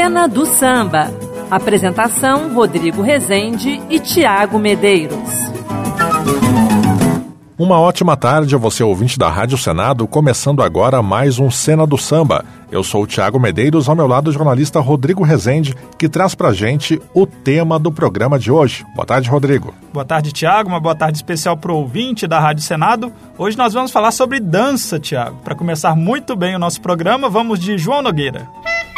Cena do Samba. Apresentação: Rodrigo Rezende e Tiago Medeiros. Uma ótima tarde a você, ouvinte da Rádio Senado, começando agora mais um Cena do Samba. Eu sou o Tiago Medeiros, ao meu lado o jornalista Rodrigo Rezende, que traz pra gente o tema do programa de hoje. Boa tarde, Rodrigo. Boa tarde, Tiago. Uma boa tarde especial pro ouvinte da Rádio Senado. Hoje nós vamos falar sobre dança, Tiago. Para começar muito bem o nosso programa, vamos de João Nogueira.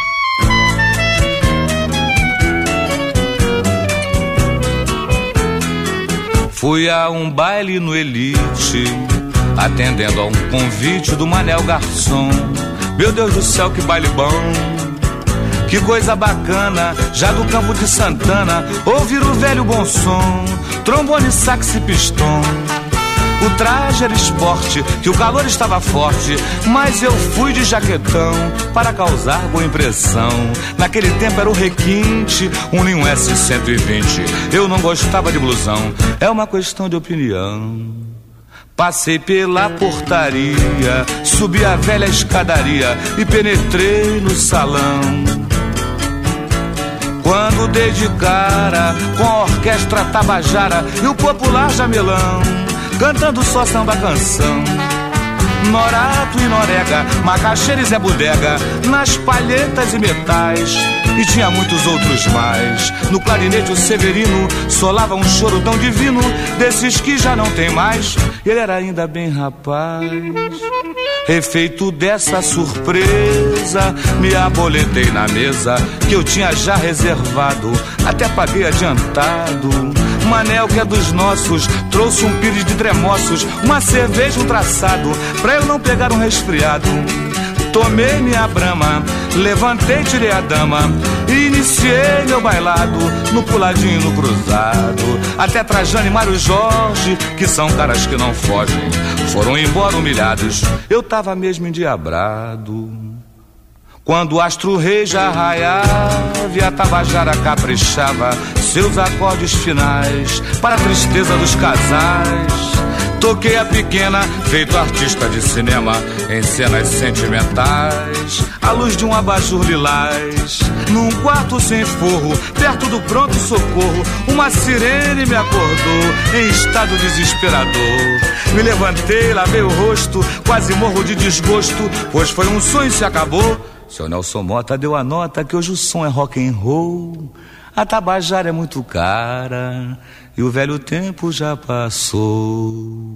Fui a um baile no Elite, atendendo a um convite do Manel Garçom. Meu Deus do céu, que baile bom, que coisa bacana, já do Campo de Santana, ouvir o velho bom som, trombone, sax e pistão. O traje era esporte, que o calor estava forte, mas eu fui de jaquetão para causar boa impressão. Naquele tempo era o requinte, um Ninho S120. Eu não gostava de blusão, é uma questão de opinião. Passei pela portaria, subi a velha escadaria e penetrei no salão. Quando dei de cara com a orquestra tabajara e o popular jamelão, cantando só samba canção. Norato e Norega, Macaxeira e Zé Bodega, nas palhetas e metais, e tinha muitos outros mais. No clarinete o Severino solava um choro tão divino, desses que já não tem mais. Ele era ainda bem rapaz. Efeito dessa surpresa, me aboletei na mesa que eu tinha já reservado, até paguei adiantado. Manel, que é dos nossos, trouxe um pires de tremoços, uma cerveja, um traçado, pra eu não pegar um resfriado. Tomei minha brama, levantei, tirei a dama e iniciei meu bailado no puladinho, no cruzado. Até Trajano e Mário Jorge, que são caras que não fogem, foram embora humilhados, eu tava mesmo endiabrado. Quando o astro-rei já raiava e a tabajara caprichava seus acordes finais para a tristeza dos casais, toquei a pequena, feito artista de cinema, em cenas sentimentais, à luz de um abajur lilás. Num quarto sem forro, perto do pronto-socorro, uma sirene me acordou em estado desesperador. Me levantei, lavei o rosto, quase morro de desgosto, pois foi um sonho e se acabou. Seu Nelson Mota deu a nota que hoje o som é rock and roll. A tabajara é muito cara e o velho tempo já passou.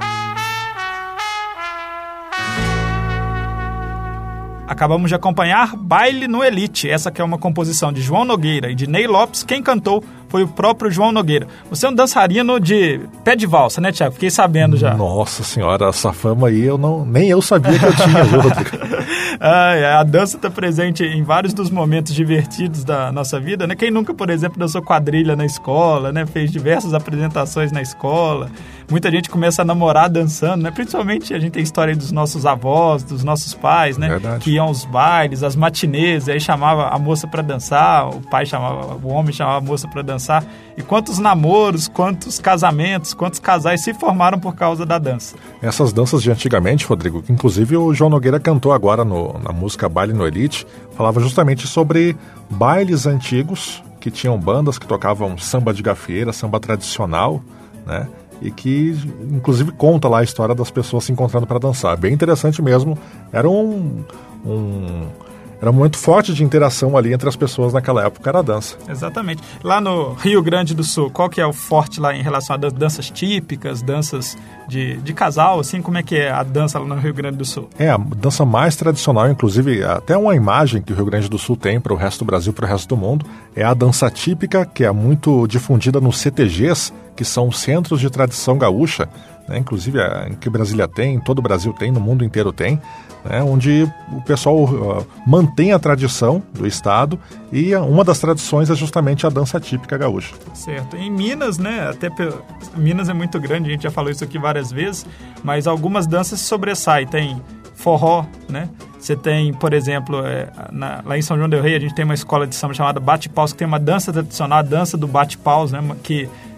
Acabamos de acompanhar Baile no Elite. Essa que é uma composição de João Nogueira e de Ney Lopes. Quem cantou foi o próprio João Nogueira. Você é um dançarino de pé de valsa, né, Tiago? Fiquei sabendo já. Nossa senhora, essa fama aí nem eu sabia que eu tinha, viu, Rodrigo? A dança está presente em vários dos momentos divertidos da nossa vida, né? Quem nunca, por exemplo, dançou quadrilha na escola, né? Fez diversas apresentações na escola. Muita gente começa a namorar dançando, né? Principalmente a gente tem história dos nossos avós, dos nossos pais, né? Verdade. Que iam aos bailes, às matinês, aí chamava a moça para dançar, o homem chamava a moça para dançar. E quantos namoros, quantos casamentos, quantos casais se formaram por causa da dança. Essas danças de antigamente, Rodrigo, que inclusive o João Nogueira cantou agora na música Baile no Elite, falava justamente sobre bailes antigos que tinham bandas que tocavam samba de gafieira, samba tradicional, né? E que, inclusive, conta lá a história das pessoas se encontrando para dançar. Bem interessante mesmo. Era um momento forte de interação ali entre as pessoas naquela época, era a dança. Exatamente. Lá no Rio Grande do Sul, qual que é o forte lá em relação a danças típicas, danças de casal, assim? Como é que é a dança lá no Rio Grande do Sul? É, a dança mais tradicional, inclusive, até uma imagem que o Rio Grande do Sul tem para o resto do Brasil, para o resto do mundo, é a dança típica, que é muito difundida nos CTGs, que são os Centros de Tradição Gaúcha, né? Inclusive em que Brasília tem, todo o Brasil tem, no mundo inteiro tem, né? Onde o pessoal mantém a tradição do estado e uma das tradições é justamente a dança típica gaúcha. Certo. Em Minas, né? Minas é muito grande, a gente já falou isso aqui várias vezes, mas algumas danças se sobressaem. Tem forró, né? Você tem, por exemplo, lá em São João del Rei, a gente tem uma escola de samba chamada Bate-Paus, que tem uma dança tradicional, a dança do Bate-Paus, né? Que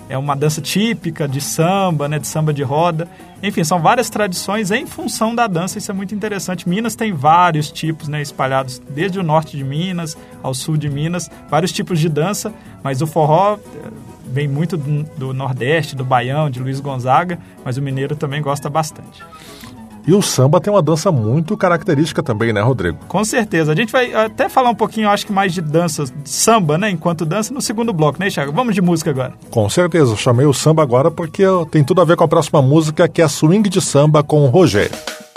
é uma dança típica de samba, né, de samba de roda. Enfim, são várias tradições em função da dança, isso é muito interessante. Minas tem vários tipos, né, espalhados desde o norte de Minas ao sul de Minas, vários tipos de dança, mas o forró vem muito do Nordeste, do Baião, de Luiz Gonzaga, mas o mineiro também gosta bastante. E o samba tem uma dança muito característica também, né, Rodrigo? Com certeza. A gente vai até falar um pouquinho, acho que mais de dança, de samba, né, enquanto dança, no segundo bloco, né, Thiago? Vamos de música agora. Com certeza. Eu chamei o samba agora porque tem tudo a ver com a próxima música, que é Swing de Samba com o Roger.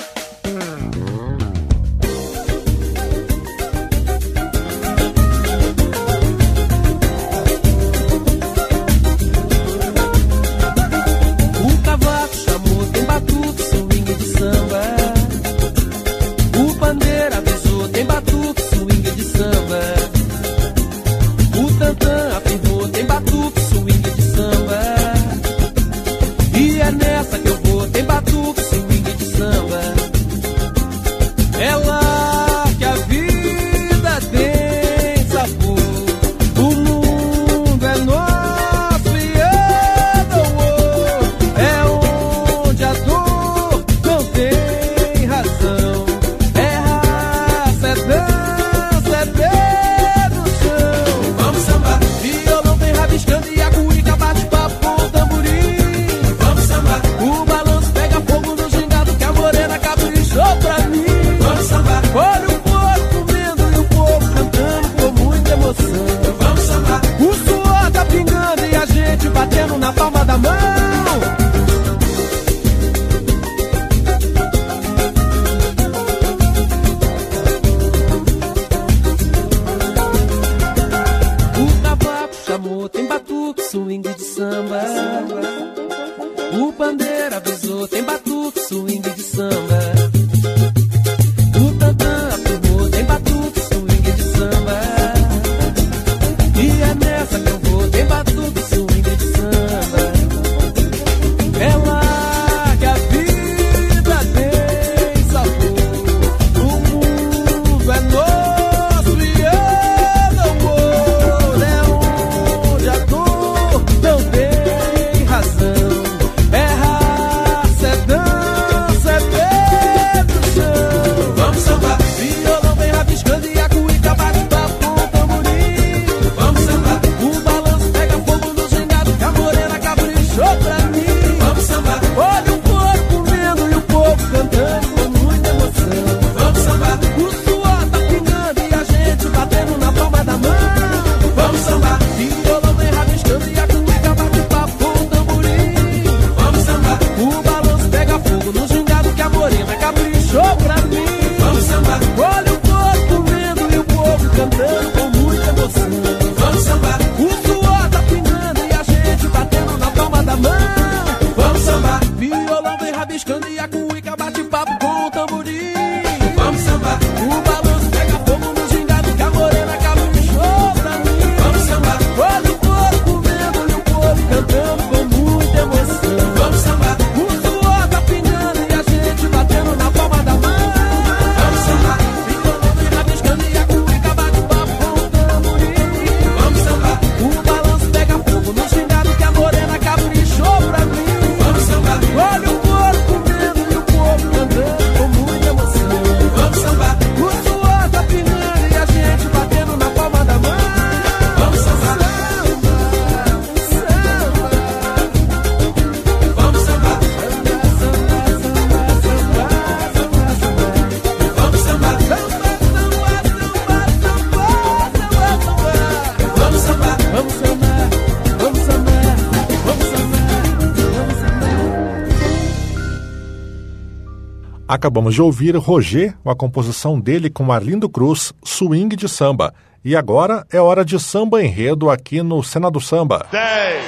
Acabamos de ouvir Roger, uma composição dele com Arlindo Cruz, Swing de Samba. E agora é hora de samba enredo aqui no Cena do Samba. 10,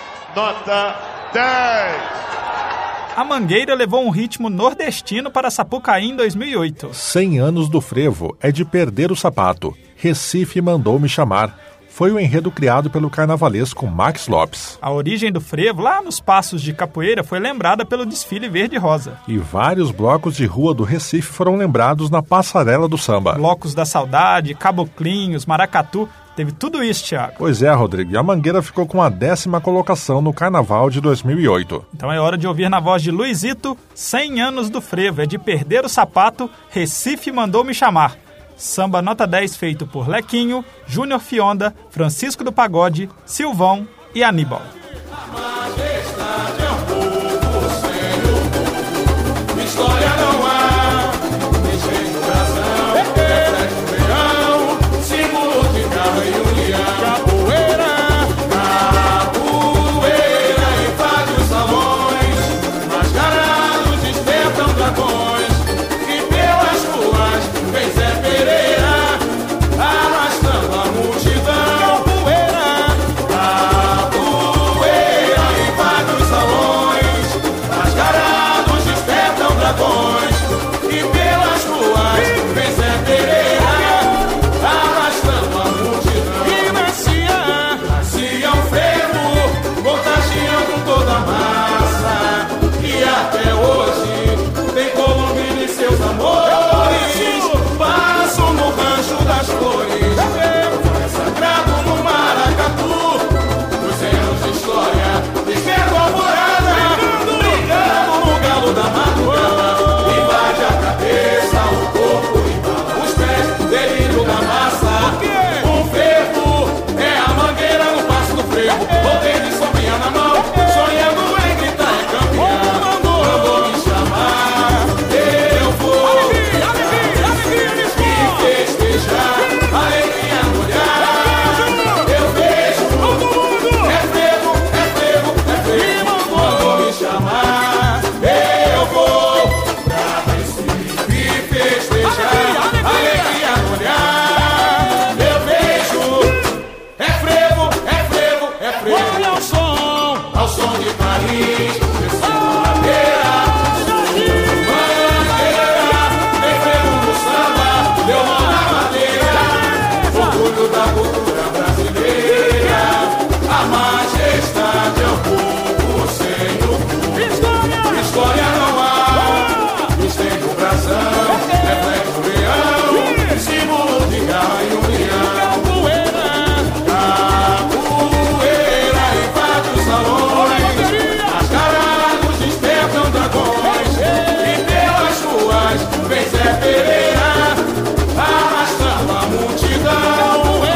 nota 10. A Mangueira levou um ritmo nordestino para Sapucaí em 2008. 100 anos do frevo é de perder o sapato. Recife mandou me chamar. Foi o enredo criado pelo carnavalesco Max Lopes. A origem do frevo, lá nos Passos de Capoeira, foi lembrada pelo desfile verde e rosa. E vários blocos de rua do Recife foram lembrados na passarela do samba. Blocos da Saudade, Caboclinhos, Maracatu, Teve tudo isso, Thiago. Pois é, Rodrigo, e a Mangueira ficou com a 10ª colocação no Carnaval de 2008. Então é hora de ouvir na voz de Luizito, 100 anos do frevo, é de perder o sapato, Recife mandou me chamar. Samba nota 10 feito por Lequinho, Júnior Fionda, Francisco do Pagode, Silvão e Aníbal. História não há, deixei no coração, reflete o verão, símbolo de garra e união. Capoeira invade os salões, mascarados despertam dragões, e pelas ruas vem Zé Pereira, arrastando a multidão. Capoeira invade os salões, mascarados despertam dragões, e pelas ruas vem Zé Pereira, arrastando a multidão. E nascia um frevo, contagiando toda a massa, e até hoje tem Colombina e seus amores. Passam no rancho das flores, foi sagrado no maracatu, 200 anos de história, desperta alvorada, brigando no galo da madrugada. Invade a cabeça, o corpo, embala os pés, delírio da massa. Um fervo é a mangueira no passo do frevo, rodeio de sombrinha na mão, sonhando em gritar é campeão. Mandou me chamar, eu vou e festejar, alegria no olhar. Eu vejo, é frevo, é frevo, é frevo. Mandou me chamar, eu vou pra Recife festejar, alegria no olhar. Eu vejo, é frevo, é frevo, é frevo. Olha o som, ao som de Paris, descendo a ladeira. Mangueira, tem frevo no samba, deu mão na madeira. Orgulho da cultura brasileira, a majestade é o povo sem o povo. História não há, estende o brasão, reflete o leão, símbolo de garra e união. Capoeira invade os salões, mascarados despertam dragões, e pelas ruas vem Zé Pereira, arrastando a multidão.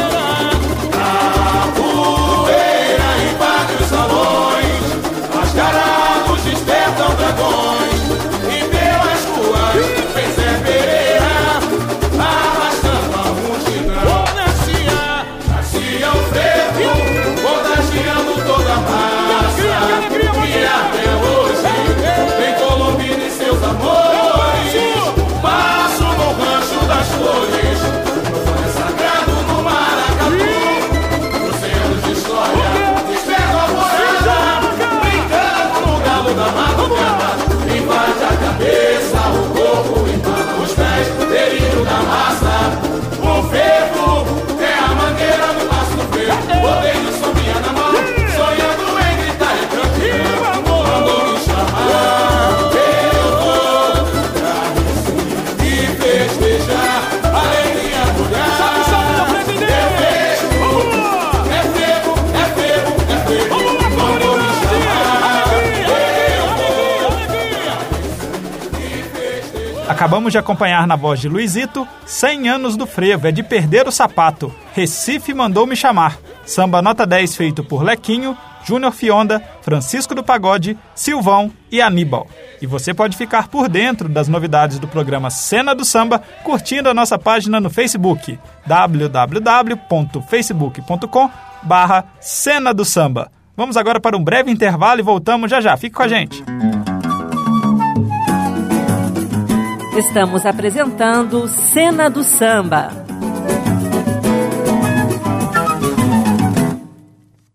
Capoeira invade os salões, mascarados despertam dragões, e pelas ruas vem Zé Pereira, arrastando a multidão. Nascia o frevo, contagiando toda a massa, e até hoje tem Colombina e seus amores. Passo no rancho das flores, foi sagrado no maracatu, 200 anos de história, desperta alvorada, brincando no galo da madrugada. Invade a cabeça, o corpo, embala os pés, delírio da massa. O fervo é a mangueira no passo do frevo, rodeio de sombrinha na mão, sonhando em gritar é campeão. Mandou me chamar, eu vou pra Recife festejar, alegria no olhar. Eu vejo, é frevo, é frevo, é frevo. Mandou me chamar, eu vou. Acabamos de acompanhar na voz de Luizito, 100 anos do frevo, é de perder o sapato, Recife mandou me chamar. Samba nota 10 feito por Lequinho, Júnior Fionda, Francisco do Pagode, Silvão e Aníbal. E você pode ficar por dentro das novidades do programa Cena do Samba curtindo a nossa página no Facebook, www.facebook.com/Cena do Samba. Vamos agora para um breve intervalo e voltamos já já. Fique com a gente. Estamos apresentando Cena do Samba.